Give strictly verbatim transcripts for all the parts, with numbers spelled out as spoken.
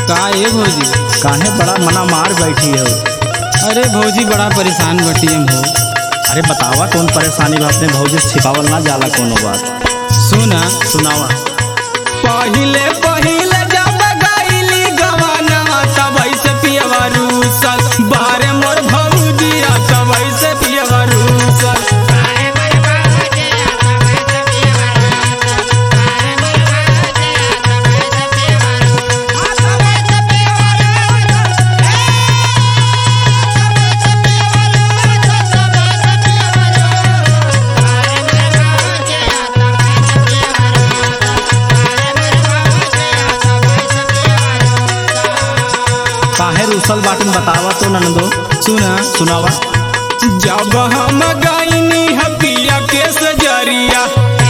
का ए भौजी काहे बड़ा मना मार बैठी हो? अरे भौजी बड़ा परेशान बटी हम हो। अरे बतावा कौन परेशानी बा? अपने भौजी से छिपावल ना जाला कोनो बात। सुना सुनावा। पहिले पहिले जब गईली गवाना तब ऐसे पियवा रूसल बारे मोर भौजिया तब ऐसे पियवा रूसल। काहे रूसल बाटन बतावा तो ननदो। सुना सुनावा। जब हम गईनी हपिया के सजरिया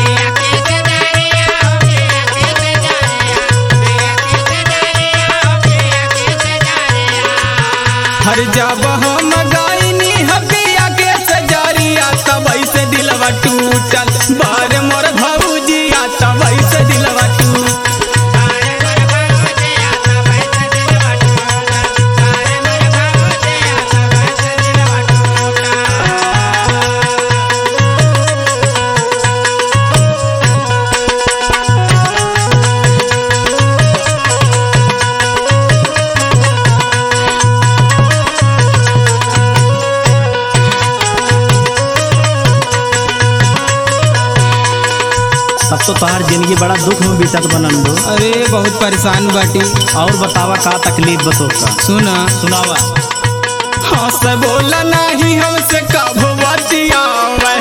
हर जब हम गईनी हपिया के सजरिया तब ऐसे दिलवा टूटल बारे मोर भौजिया तब ऐसे दिलवा टूटल। तब तो तोहार जिंदगी बड़ा दुख में बीतत बा ननदो। अरे बहुत परेशान बाटी। और बतावा का तकलीफ बतो का? सुना सुनावा। हाँ से बोला नहीं हमसे कब बतियावे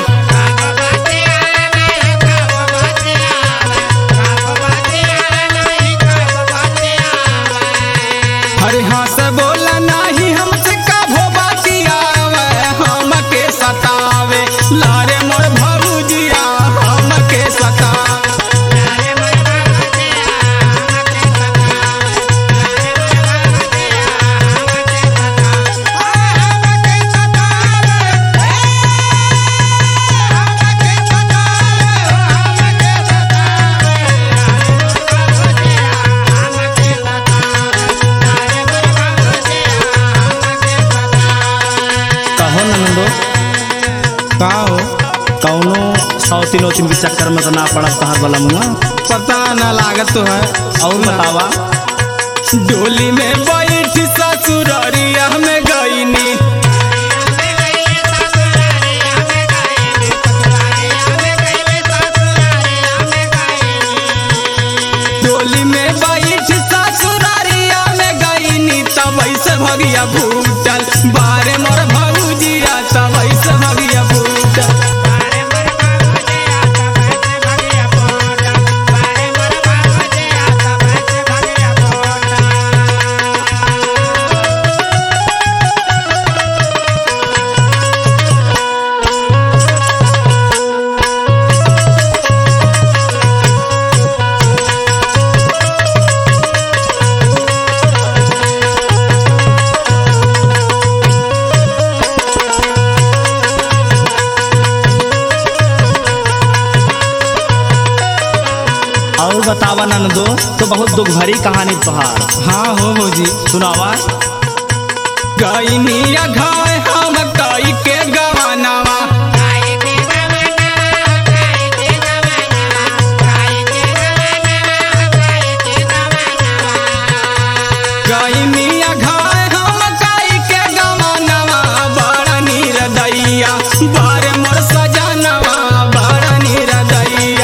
अरे हाँ से बोला नहीं हमसे कब बतियावे हम के सतावे लारे मोर भौजिया हम के सतावे। कहो ननदो। का हो कौनो सौतीन ओतीन के चक्कर में तो ना पड़त तहार वाला मुआ? पता न लागत तो है। और बतावा। डोली में बैठी ससुररिया में गईनी डोली में बैठी ससुररिया में गईनी तब ऐसे भगिया भूटल बारे मोर भौजिया तब ऐसे भगिया भूटल। और बतावा ननदो। तो बहुत दुख भरी कहानी तोहार। हाँ हो भौजी। सुनावा। गईनी घाय हम कई के गवानावा गईनी घाय हम कई के गवानावा बड़ा निरदैया बारे मोर सजनवा बड़ा निरदैया।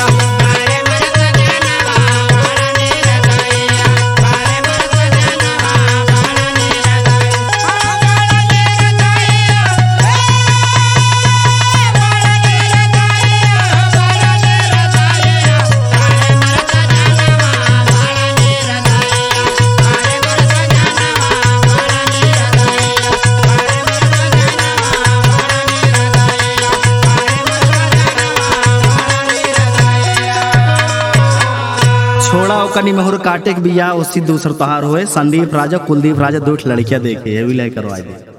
छोड़ा ओकनी महुर काटे के बिया उसी दूसर तोहार होए। संदीप राजा कुलदीप राजा दो लड़कियां देखे ये भी ले करवा दे।